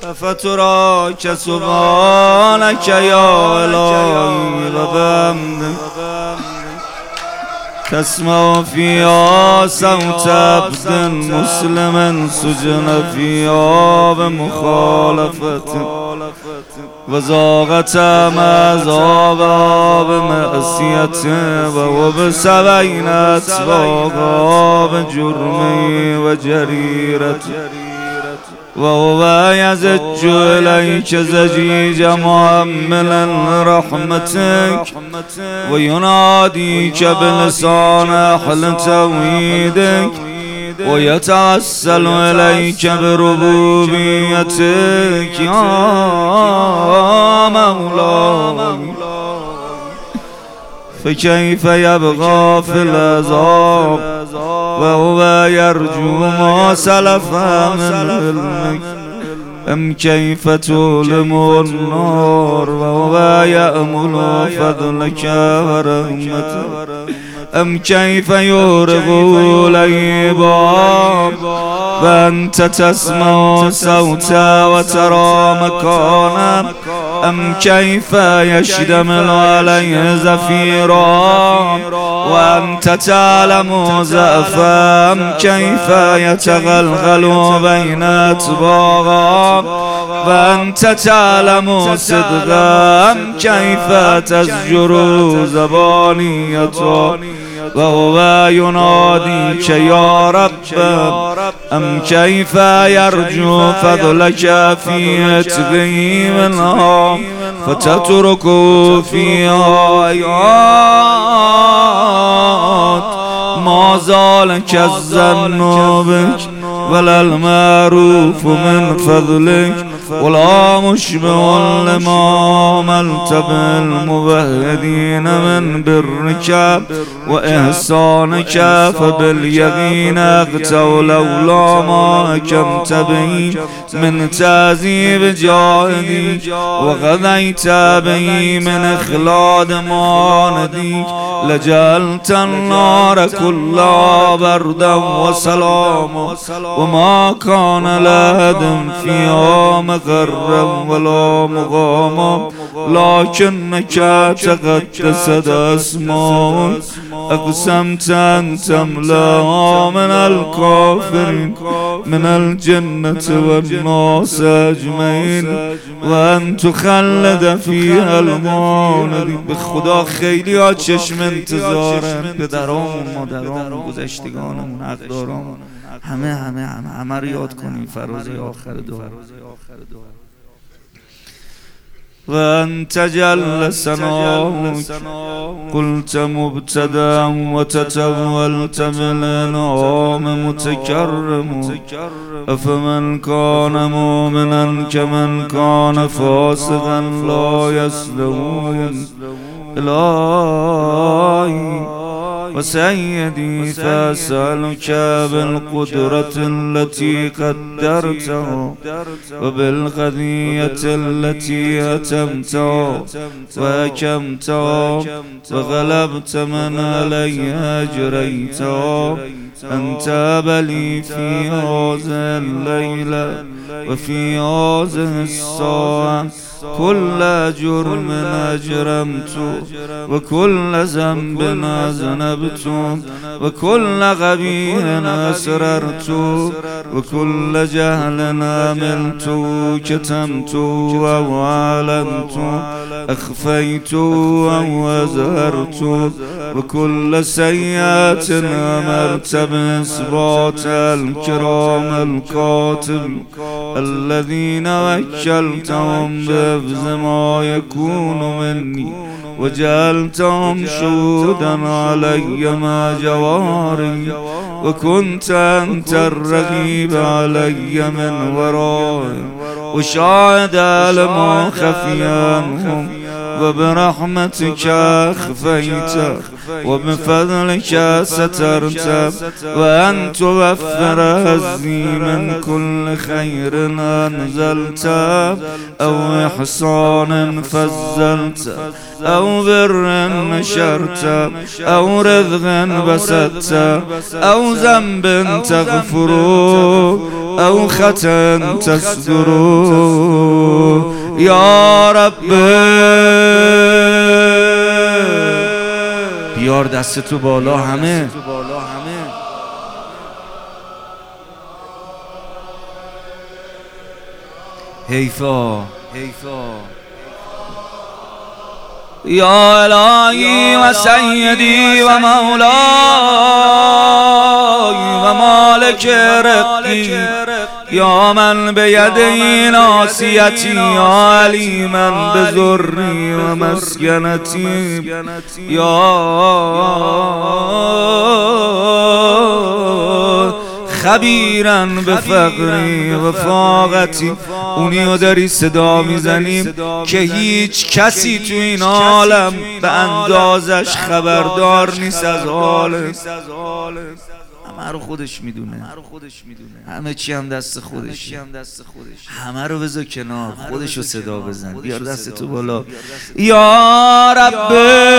فتراك سبحانك يا إلهي وبحمدك تسمع فيها صوت عبد مسلم سجن فيها بمخالفتك وذاقت عذابها بمعصيته وبسبعين أسباقها بجرمه وجريرته وهو يزج إليك زجيج محملا رحمتك ويناديك بلسان أهل توحيدك ويتوسل إليك بربوبيتك يا مولاي فكيف يبغى في العذاب وهو يرجو ما سلف من علمك أم كيف تؤلم النار وهو يأمل فضلك ورحمتك أم كيف يورغ العباد وأنت تسمع صوتا وترى مكانا أم كيف يشتمل عليه زفيرا وأنت تعلم زأفا أم كيف يتغلغل بين أطباقا وأنت تعلم صدقا أم كيف تزجر زبانيته وهو يناديك يا رب أم كيف يرجو فضلك في عتقه منها فتترك فيها آيات ما زالك الظن بك ولا المعروف من فضلك ولا مشبه لما عملت بالموحدين من برك وإحسانك فباليقين أغتوا لولا ما حكمت به من تعذيب جاهديك وغذيت به من إخلاد معانديك لجعلت النار كلها بردا وسلاما وما كان لأحد فيها مغرا ولا مقاما لكنك تقدست أسماؤك أقسمت أن تملأها من الكافرين من الجنة والناس أجمعين وأن تخلد فيها المولد. به خدا خیلی ها چشم انتظارم، پدرامون مادرامون گذشتگانمون حقدارامون همه رو یاد کنیم فرازه آخر دعا. وأنت جل ثناؤك قلت مبتدأ وتتولت بالإنعام متكرم أفمن كان مؤمنا كمن كان فاسقا لا يستوون. إلهي وسيدي فأسألك بالقدرة التي قدرتها وبالقضية التي أتمتها وحكمتها وغلبت من علي أجريتها أن تاب لي في هذه الليلة وفي هذه الساعة كل جرم أجرمت وكل ذنب أذنبت وكل غبي أسررت وكل جهل عملت كتمت أو أعلنت أخفيت أو أظهرت وكل سيئة أمرت بإثبات الكرام الكاتب الذين وكلتهم بحفظ ما يكون مني وجعلتهم شهودا علي مع جواري وكنت أنت الرقيب علي من ورائي وشاهد على ما خفي عنهم وبرحمتك أخفيت وبفضلك سترت وأن توفر هزي من كل خير أنزلت أو إحسان فزلت أو بر نشرت أو رزق بسطت أو ذنب تغفر أو خطأ تستر یا رب بیار دست تو بالا همه. حیفا یا الهی و سیدی و مولای و مالک رقی یا من بیدی ناصیتی یا علیما بذری و مسکنتی یا خبیرا به فقری و فاقتی. اونیو داری صدا میزنیم که هیچ کسی تو این عالم به اندازش خبردار نیست از حالت. همه رو خودش میدونه، همه چی هم دست خودش. همه رو بذار کنار، خودش رو صدا بزن. بیار دست تو بالا. یا رب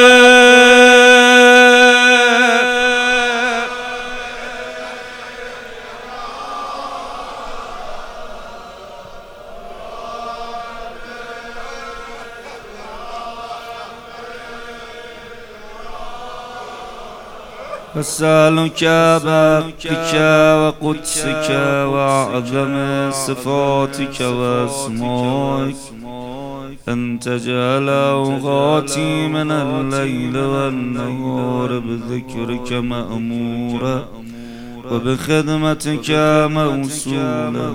أسألك بحقك وقدسك وأعظم صفاتك وأسمائك أن تجعل أوقاتي من الليل والنهار بذكرك مأمورا وبخدمتك موصولا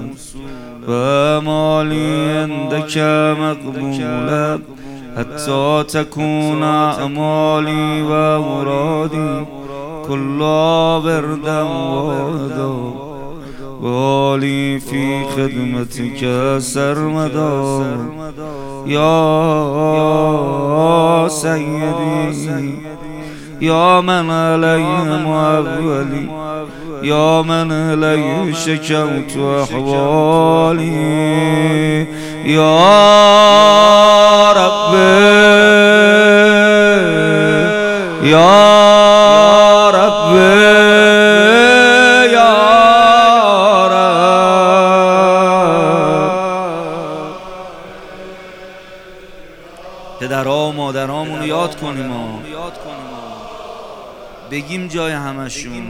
وآمالي عندك مقبولا حتى تكون أعمالي ومرادي كلها بردا وهدا والي في خدمتك سرمدا يا سيدي يا من عليهم أولي يا من إليه شكوت أحوالي يا رب يا رب یا رب. پدرها و مادرهامونو یاد کنیم و بگیم جای همشون.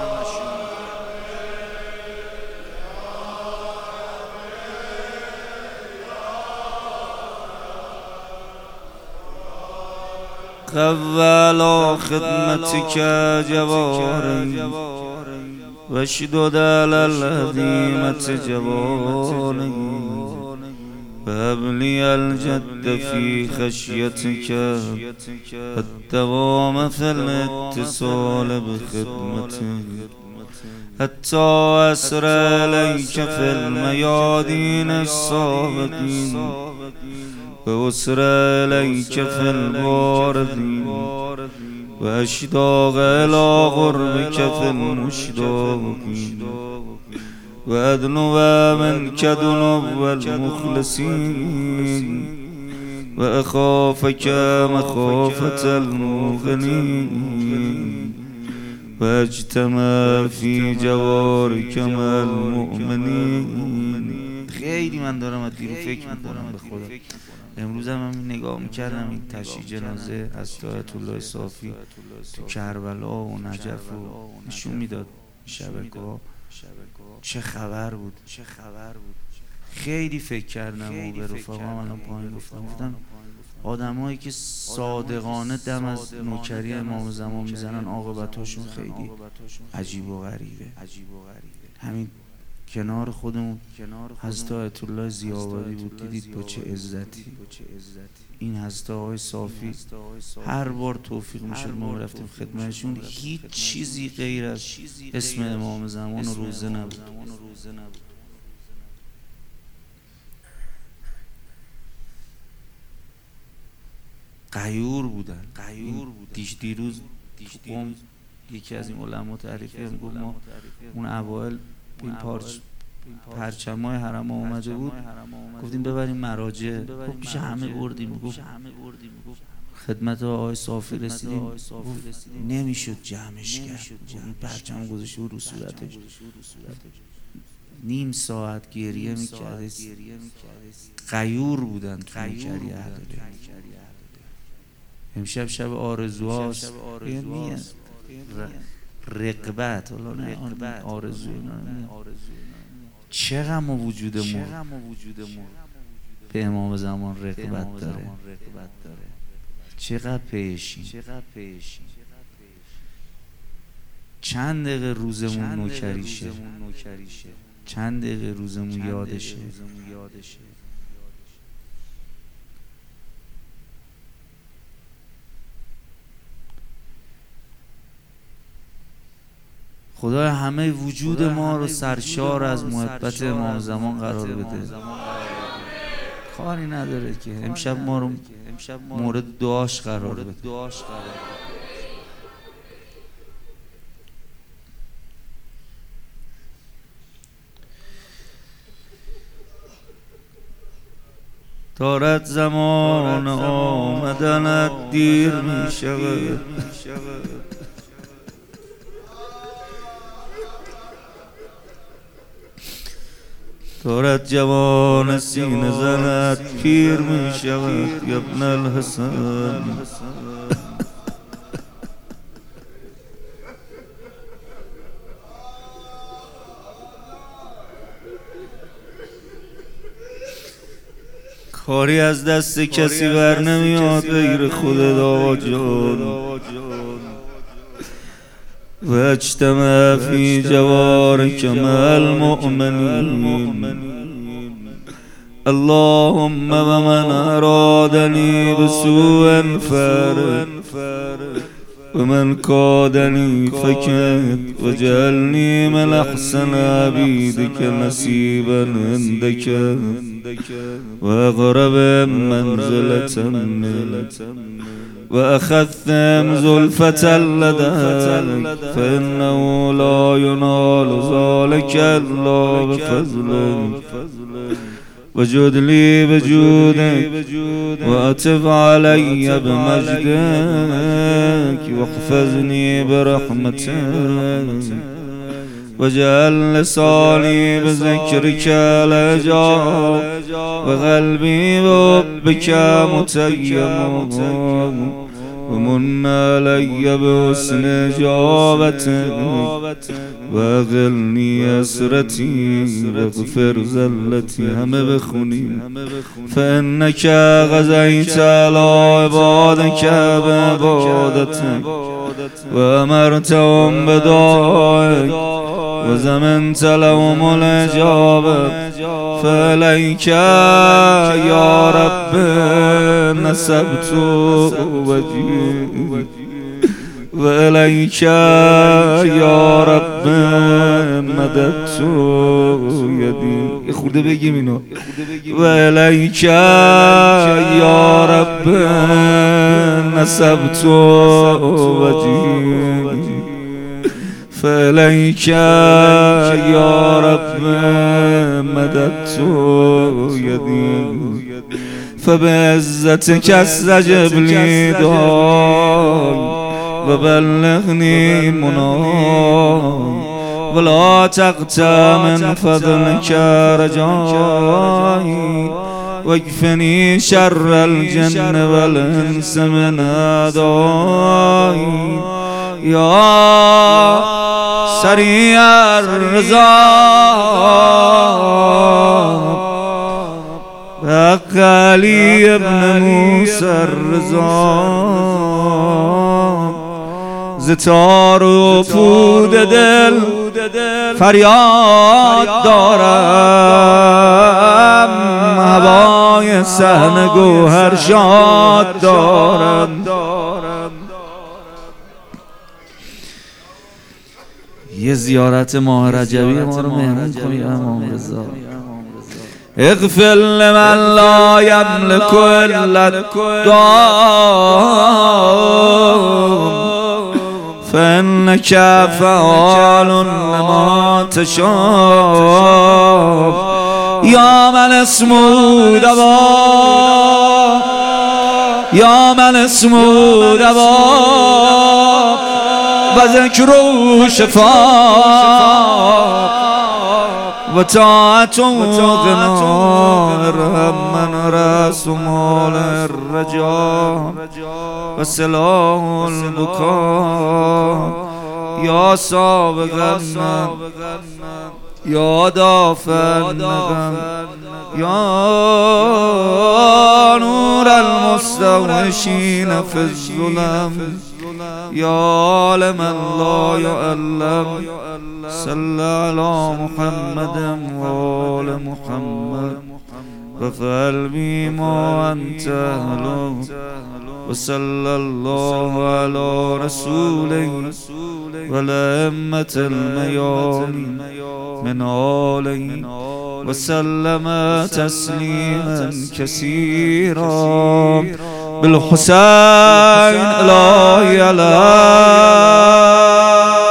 قوّل خدمتك جواري واشدد على الهديمة جواري وهب لي الجد في خشيتك الدوام في الاتصال بخدمتك حتى أسر إليك في الميادين السابقين وأسر إليك في الباردين وأشتاق إلى قربك في المشتاقين وأدنو منك دنو المخلصين وأخافك مخافة الموقنين واجتمع في جوارك مع المؤمنين. خیلی من دارم از دیرو فکر میکنم به خدا. امروز هم نگاه میکردم این تشییع جنازه از آیت الله صافی تو کربلا و نجف و نشون میداد شبکه‌ها. چه خبر بود. خیلی فکر کردم و به رفقام الان پایین گفتم آدمایی که صادقانه دم از نوکری امام زمان میزنن عاقبتاشون خیلی عجیب و غریبه. همین کنار خودمون حضرت آیت الله ضیاءآبادی بود، دیدید با چه عزتی. این حضرت آقای صافی هر بار توفیق میشد ما رفتیم خدمتشون، هیچ چیزی غیر از اسم امام زمان و روزه نبود. غیور بودن. دیروز یکی از این علما تعریف کرد، گفت ما اون اوایل این پرچمای حرم اومده بود، گفتیم ببریم مراجع، گفت میشه همه بردیم. گفت خدمت آقای صافی رسیدیم، نمیشد جمعش کرد. این پرچم گذاشته بود رو صورتش، نیم ساعت گریه میکرد. غیور بودن تو نوکری اهل. امشب شب آرزوهاست، رغبت، حالا نه آرزو، چقدر ما وجودمون به امام زمان رغبت داره، چقدر پیشیم. چند دقیقه روزمون نوکریشه، چند دقیقه روزمون یادشه. خدا همه وجود ما رو سرشار از محبت امام زمان قرار بده. کاری نداره که امشب ما رو مورد دعاش قرار بده. دارد زمان آمدنت دیر می شود، دارد جوان سینه زنت پیر می شود ابن الحسن. کاری از دست کسی بر نمیاد غیر خودت آقا جان. و اجتمع فی جوارک مع المؤمنین. اللهم و من ارادنی بسوء فارق و من کادنی فکد و جعلنی من احسن عبیدک نصیبا عندک و اقرب منزلة و اخذتم زلفة لدیک فانه لا ینال ذلک الا بفضلک وجد لی بجودک و عطف علی بمجدک واحفظنی برحمتک وجعل لسانی بذکرک لجا و قلبی بحبک متیم و من علی بحسن اجابتک و اغلنی اسرتی و اغفر زلتی. همه بخونیم. فانک غزیت علی عبادک بعبادتک و امرتهم بدعائک و زمنت لهم الاجابه فعلیک یا رب نصبت وجهی و الیک یا رب مددت یدی. خورده بگیم اینو. و الیک یا رب نصبت وجهی فعلیک یا رب مددت یدی فبعزتک استجب لی دعای و بلغنی منای ولا تقطع من فضلک رجایی واکفنی شر الجن والانس من اعدایی یا سریع الرضا حق علی ابن موسی الرضا. ز تار و پود دل فریاد دارم، هوای صحن گوهر شاد دارم. یه زیارت ماه رجبی ما رو مهمون کنی امام رضا. اغفر لمن لا یملک الا الدعاء فانک فعال لما تشاء. یا من اسمه دوا، یا من اسمه دوا و ذکر شفا وطاعة غناء الهم رأس مال الرجاء وسلاح البكاء يا سابق النم يا دافع النغم يا نور المستوحشين في الظلم يا عالما لا يعلم صل على محمد وآل محمد وفعل بما أنت أهله وصلى الله على رسوله والأئمة الميامين من آله وسلم تسليما كثيرا بالحسين إلهي على